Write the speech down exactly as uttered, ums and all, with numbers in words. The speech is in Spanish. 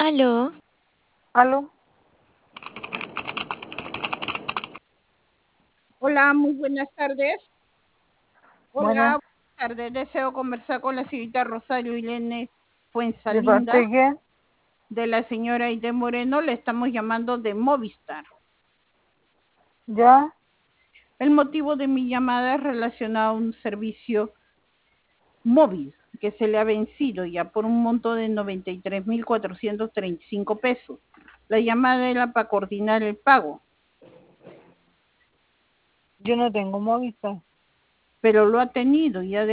Aló. ¿Aló? Hola, muy buenas tardes. Hola, Buenas. buenas tardes. Deseo conversar con la señorita Rosario Irene ¿De parte Fuensalinda, de quién? de la señora Aide Moreno. Le estamos llamando de Movistar. ¿Ya? El motivo de mi llamada es relacionado a un servicio móvil que se le ha vencido ya por un monto de noventa y tres mil cuatrocientos treinta y cinco pesos. La llamada era para coordinar el pago, Yo no tengo Movistar. pero lo ha tenido ya de